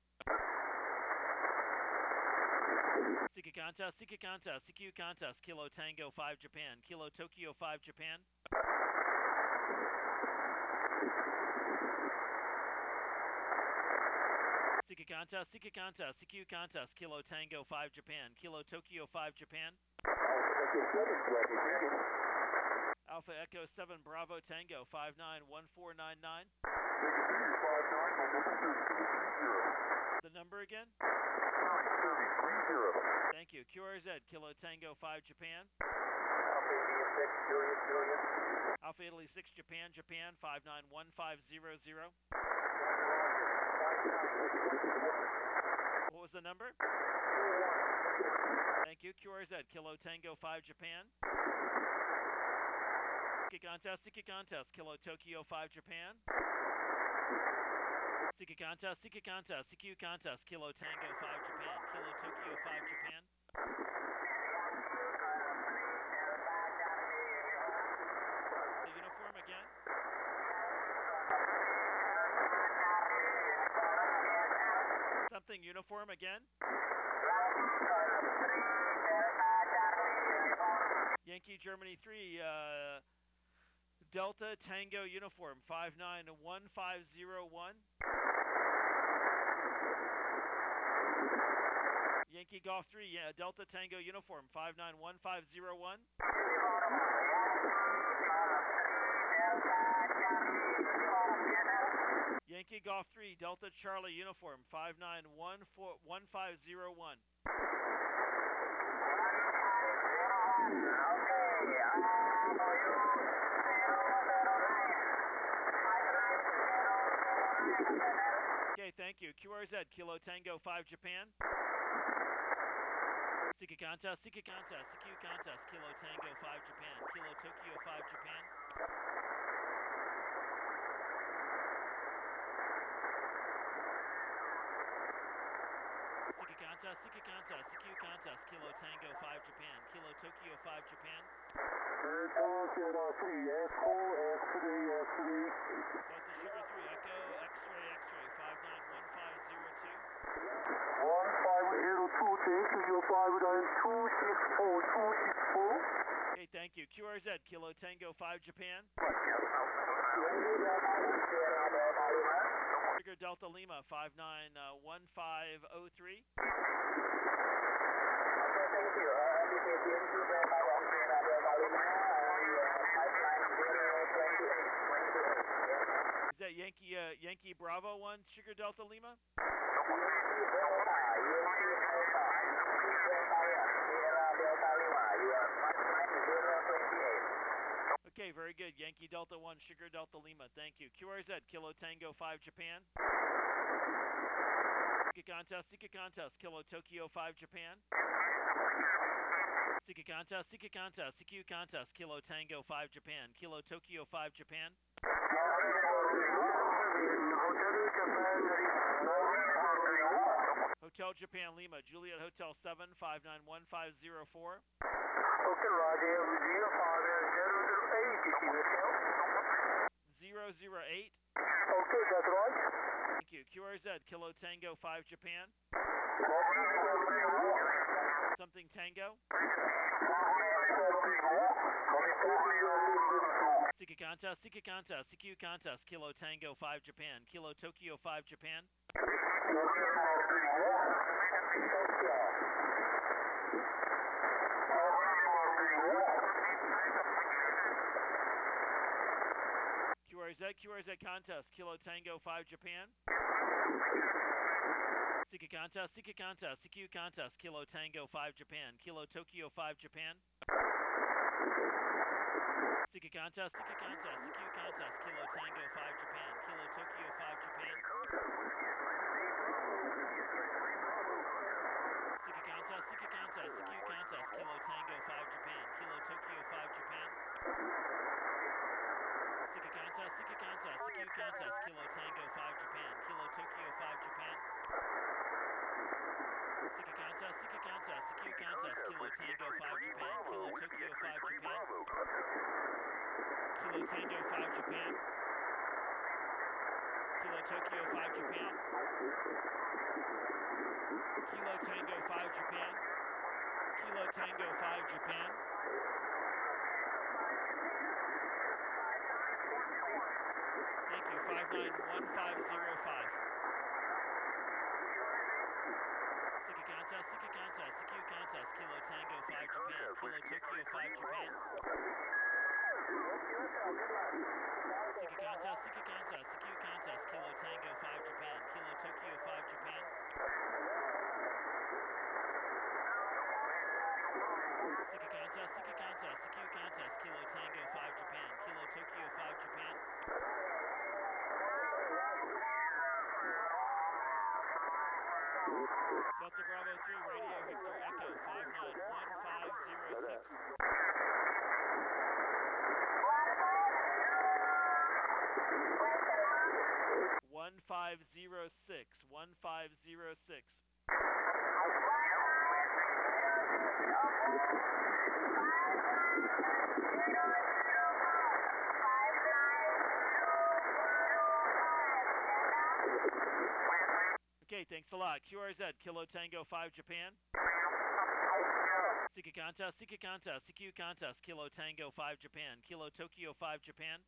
Sika Contest, Sika Contest, C Q Contest, Kilo Tango five Japan, Kilo Tokyo five Japan. Sika Contest, Sika Contest, C Q Contest, Kilo Tango five Japan, Kilo Tokyo five Japan. Alpha Echo seven Bravo Tango five nine one four nine nine. The number again? Thank you. Q R Z, Kilo Tango five Japan. six, Julius, Julius. Alpha Italy six, Japan, Japan, five nine one five zero zero. What was the number? Thank you. Q R Z, Kilo Tango five, Japan. Seeker contest, Seeker contest, Kilo Tokyo five, Japan. Seeker contest, Seeker contest, C Q contest, Kilo Tango five, Japan. Kilo Tokyo five, Japan. The uniform again. Something uniform again. Yankee Germany three, uh, Delta Tango uniform five nine one five zero one. Yankee Golf three, yeah, Delta Tango uniform five nine one five zero one. Yankee Golf three, Delta Charlie uniform five nine one four one five zero one. Okay, thank you. Q R Z, Kilo Tango five, Japan. Seeker contest, Seeker contest, C Q contest, Kilo Tango five, Japan. Kilo Tokyo five, Japan. Seeker contest, Seeker contest, C Q contest, Kilo Tango five, Japan. Kilo Tokyo five, Japan. Delta three, S four, S three, S three. Delta Sugar three, Echo, X-ray, X-ray, five nine one five zero two. one five zero two, thank you, your five nine two six four two six four. Okay, thank you. Q R Z, Kilo Tango five, Japan. Sugar Delta Lima, five nine one five zero three. Is that Yankee uh, Yankee Bravo one, Sugar Delta Lima? Okay, very good. Yankee Delta one, Sugar Delta Lima. Thank you. Q R Z, Kilo Tango five, Japan. Seeker contest, Seeker contest, Kilo Tokyo five, Japan. Seeker contest, Seeker contest, C Q contest, Kilo Tango five, Japan. Kilo Tokyo five, Japan. Hotel Japan Lima, Juliet Hotel seven, five nine one five zero four. Okay, Roger, zero five zero zero eight, is you zero zero eight. Okay, that's right. Thank you. Q R Z, Kilo Tango five, Japan. Something Tango. Seeker contest, Seeker contest, C Q contest, Kilo Tango five, Japan. Kilo Tokyo five, Japan. Q R Z, Q R Z contest, Kilo Tango five, Japan. Seeker contest, Seeker contest, C Q contest, Kilo Tango five, Japan. Kilo Tokyo five, Japan. Seeker contest, Seeker contest, C Q contest, Kilo Tango five, Japan. Kilo Tokyo five, Japan. Seeker contest, Seeker contest, C Q contest, Kilo Tango five, Japan. Kilo Tokyo five, Japan. Seeker contest, Seeker contest, C Q contest, Kilo Tango five, Japan. Kilo Tokyo five, Japan. Seeker contest, Seeker contest, C Q contest, Kilo Tango five, Japan. Kilo Tokyo five, Japan. Kilo Tango five, Japan. Kilo Tokyo five, Japan. Kilo Tango five, Japan. Kilo Tango five, Japan. Thank you. five nine one five zero five. Seeker contest, Seeker contest, C Q contest, Kilo Tango five, Japan. Kilo Tokyo five, Japan. Seeker contest, Seeker contest, C Q contest, Kilo Tango five, Japan. Kilo Tokyo five, Japan. Seeker contest, Seeker contest, C Q contest, Kilo Delta Bravo three, Radio Victor Echo, five nine one five zero six. one five zero six, one five zero six. Okay, thanks a lot. Q R Z, Kilo Tango five Japan. Sika Kanta, Sika Kanta, C Q Contest, Kilo Tango five Japan, Kilo Tokyo five Japan.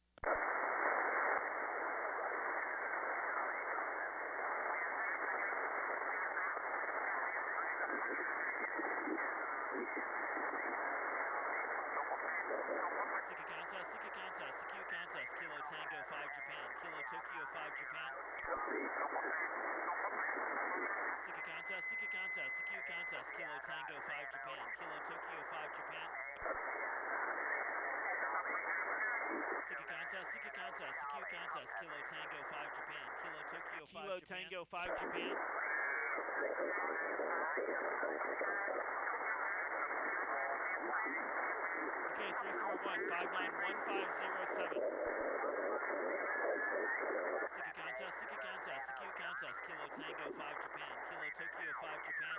Sika Kanta, Sika Kanta, C Q Contest, Kilo Tango five Japan, Kilo Tokyo five Japan. Sika Kanta, Sika Kanta, C Q Contest, Kilo Tango five Japan, Kilo Tokyo five Japan. Sika Kanta, Sika Kanta, C Q Contest, Kilo Tango five Japan, Kilo Tokyo five Kilo Japan. Tango five Japan. Okay, three four one, five nine one five zero seven. Sika Contest, Sika Contest, C Q Contest, Kilo Tango five Japan, Kilo Tokyo five Japan.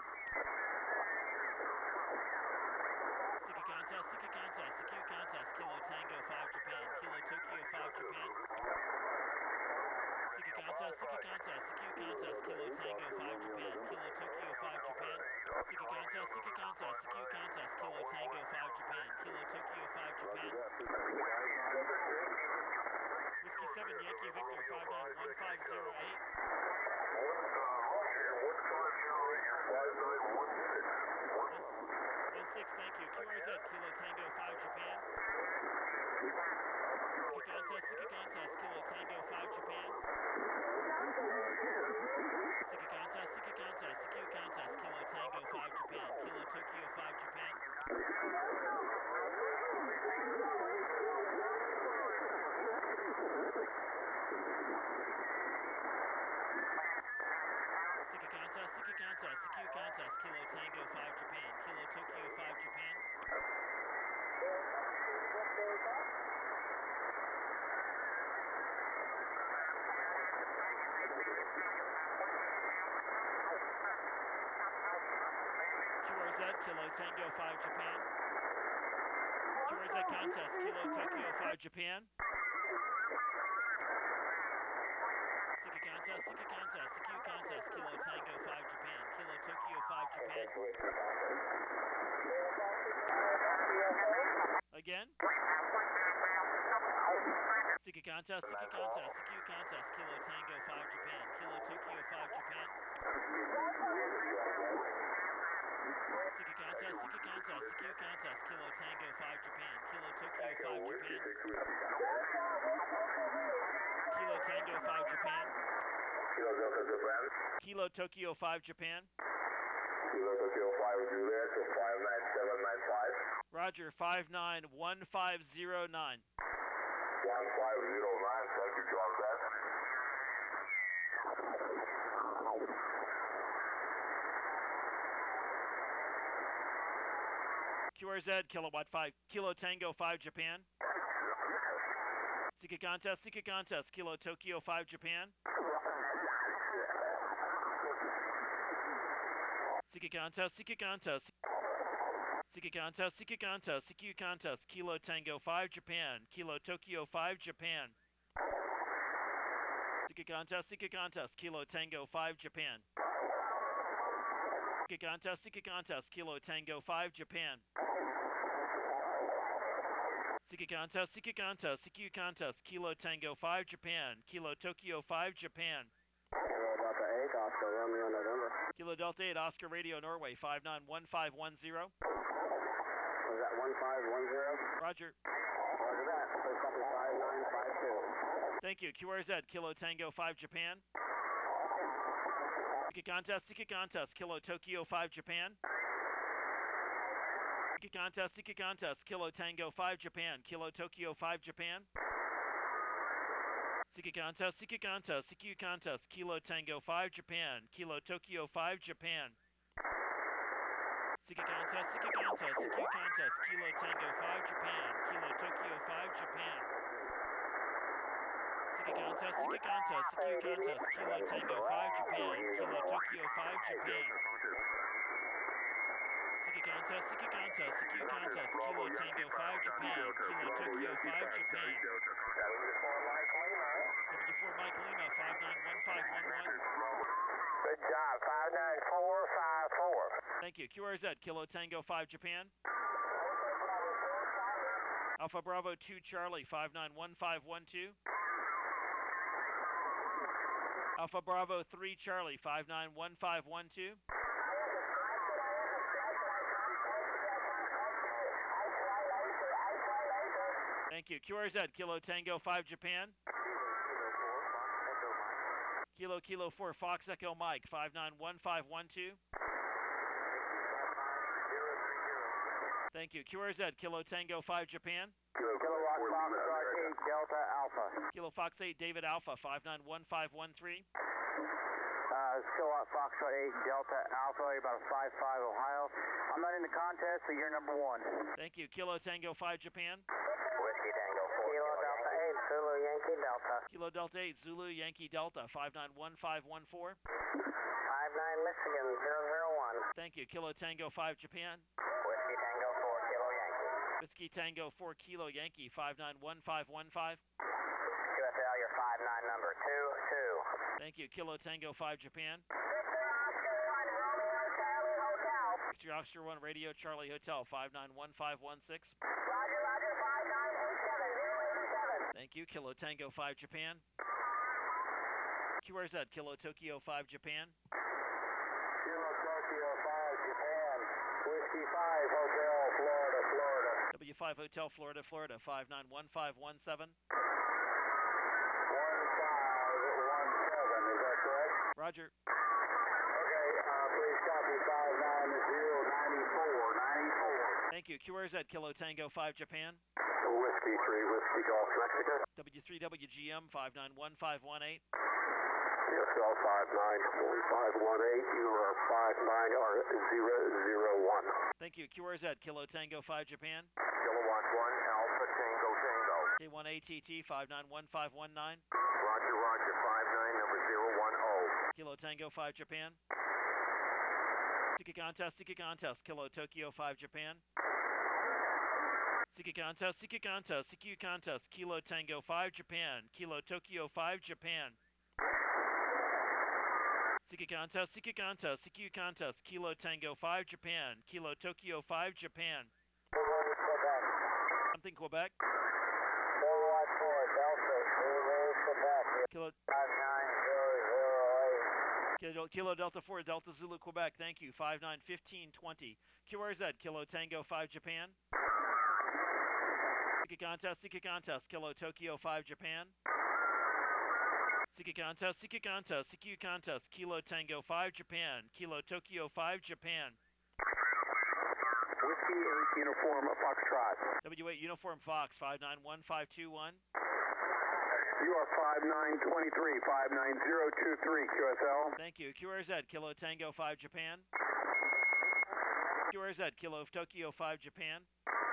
Sika Contest, Sika Contest, C Q Contest, Kilo Tango five Japan, Kilo Tokyo five Japan. Sika Contest, Sika Contest, C Q Contest, Kilo Tango five Japan, Kilo Tokyo five Japan. Sika Contest, Sika Contest, C Q Contest, Kilo Tango five Japan, Kilo Tokyo five Japan. Whiskey seven Yankee Victor five nine one five zero eight. one six, thank you. Q R Z, Kilo Tango five Japan. Sika Contest, Sika Contest, Kilo Tango five Japan. Sika Contest, Sika Contest, C Q Contest, Kilo Tango five Japan, Kilo Tokyo five Japan. Sika Contest, Sika Contest, C Q Contest, Kilo Tango five Japan, Kilo Tokyo five Japan. Q R Z, Kilo Tango five Japan. Q R Z Contest, Kilo Tokyo five Japan. Sika Contest, Sika Contest, C Q Contest, Kilo Tango five Japan, Kilo Tokyo five Japan. Again. Sika Contest, Sika Contest, C Q Contest, Kilo Tango five Japan, Kilo Tokyo five Japan. Sika Contest, Sika Contest, C Q Contest, Kilo Tango five Japan, Kilo Tokyo five Japan. Kilo Tango five Japan. Kilo Delta Japan. Kilo Tokyo five Japan. Kilo Tokyo five Juliet to five nine seven nine five. Roger, five nine one five zero nine. one five zero nine, thank you, Q R Z. Q R Z, Kilowatt five, Kilo Tango five Japan. Sika Contest, Sika Contest, Kilo Tokyo five Japan. Sika Contest, Sika Contest. Sika Contest, Sika Contest, C Q Contest, Kilo Tango five Japan, Kilo Tokyo five Japan. Sika Contest, Sika Contest, Kilo Tango five Japan. Sika Contest, Sika Contest, Kilo Tango five Japan. Sika Contest, Sika Contest, C Q Contest, Kilo Tango five Japan, Kilo Tokyo five Japan. Kilo Delta eight, Oscar Romeo November. Kilo Delta eight, Oscar Radio Norway, five nine one five one zero. Was that one five one zero? Roger. Roger that. Please copy five nine five two. Thank you. Q R Z, Kilo Tango five Japan. Sika Contest, Sika Contest, Kilo Tokyo five Japan. Sika Contest, Sika Contest, Kilo Tango five Japan, Kilo Tokyo five Japan. Siki contest, Siki contest, C Q contest, Kilo Tango five Japan, Kilo Tokyo five Japan. Siki contest, Siki contest, C Q contest, Kilo Tango five Japan, Kilo Tokyo five Japan. Siki contest, Siki contest, C Q contest, Kilo Tango five Japan, Kilo Tokyo five Japan. Siki contest, Siki contest, C Q contest, Kilo Tango five Japan, Kilo Tokyo five Japan. W four Mike Lima, five nine one five one one. Good job, five nine four five four. Thank you. Q R Z, Kilo Tango five Japan. Alpha Bravo two Charlie, five nine one five one two. Alpha Bravo three Charlie, five nine one five one two. Thank you. Q R Z, Kilo Tango five Japan. Kilo Kilo four Fox Echo Mike, five nine one five one two. Thank you. Q R Z, Kilo Tango five Japan. Kilowatt Foxtrot eight Delta Alpha. Kilo Fox eight David Alpha, five nine one five one three. Uh, Kilowatt Foxtrot eight Delta Alpha, you're about a five five Ohio. I'm not in the contest, so you're number one. Thank you. Kilo Tango five Japan. Whiskey Tango four. Kilo Delta eight Zulu Yankee Delta. Kilo Delta eight Zulu Yankee Delta, five nine one five one four. five nine Michigan zero zero one. Thank you. Kilo Tango five Japan. Whiskey Tango four Kilo Yankee. Whiskey Tango four Kilo Yankee, five nine one five one five. Q S L, your five nine number two two. Thank you. Kilo Tango five Japan. Victor Oscar one Radio Charlie Hotel, five nine one five one six. Roger, roger, five nine eight seven zero eight seven. Thank you. Kilo Tango five Japan. Q R Z, Kilo Tokyo five Japan. Kilo Tokyo five Japan. Whiskey five Hotel, Florida, Florida. W five Hotel Florida, Florida, five nine one five one seven. one five one seven, is that correct? Roger. Okay, uh, please copy five nine zero nine four nine four. Thank you. Q R Z, Kilo Tango five Japan. Whiskey three, Whiskey Golf, Mexico. W three W G M, five nine one five one eight. C S L five nine one five one eight, you are five nine or zero zero one. Thank you. Q R Z, Kilo Tango five Japan. Kilowatt one, Alpha Tango Tango. K one A T T, five nine one five one nine. Roger, roger, five nine, number zero one zero. Kilo Tango five Japan. Siki contest, Siki contest, Kilo Tokyo five Japan. Siki contest, Siki contest, C Q contest, Kilo Tango five Japan, Kilo Tokyo five Japan. Siki contest, Siki contest, C Q contest, Kilo Tango five Japan, Kilo Tokyo five Japan. Something Quebec. Kilowatt four, Delta, Quebec. Kilo, five nine zero zero eight. Kilo, Kilo Delta four, Delta Zulu Quebec. Thank you. five nine one five twenty. Q R Z, Kilo Tango five Japan. Siki contest, Siki contest, Kilo Tokyo five Japan. Siki contest, Siki contest, C Q contest, Kilo Tango five Japan, Kilo Tokyo five Japan. Whiskey eight Uniform Foxtrot. W eight Uniform Fox, five nine one five two one. You are five nine two three, five nine zero two three, Q S L. Thank you. Q R Z, Kilo Tango five Japan. Q R Z, Kilo Tokyo five Japan.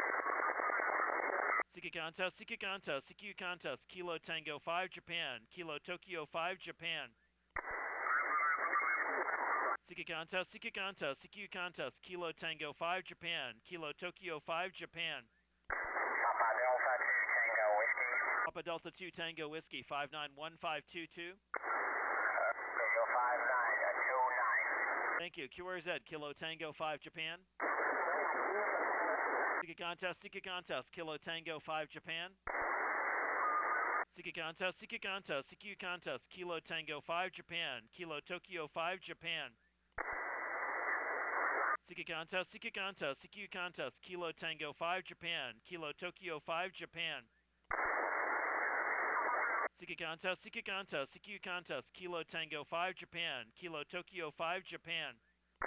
Siki contest, Siki contest, C Q contest, Kilo Tango five Japan, Kilo Tokyo five Japan. Siki contest, Siki contest, C Q contest, Kilo Tango five Japan, Kilo Tokyo five Japan. Papa Delta two Tango Whiskey, five nine one five two two. five nine two nine. Thank you. Q R Z, Kilo Tango five Japan. Siki contest, Siki contest, Kilo Tango five Japan. Siki contest, Siki contest, C Q contest, Kilo Tango five Japan, Kilo Tokyo five Japan. Siki contest, Siki contest, C Q contest, Kilo Tango five Japan, Kilo Tokyo five Japan. Siki contest, Siki contest, C Q contest, Kilo Tango five Japan, Kilo Tokyo five Japan.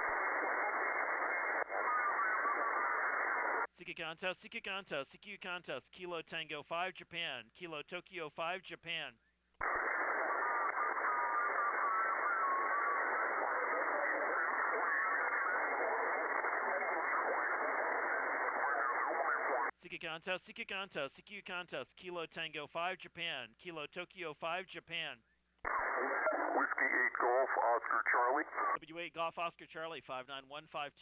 Siki contest, Siki contest, C Q contest, Kilo Tango five Japan, Kilo Tokyo five Japan. Siki contest, Siki contest, C Q contest, Kilo Tango five Japan, Kilo Tokyo five Japan. Whiskey eight Golf, Oscar Charlie. W eight Golf Oscar Charlie, five nine one five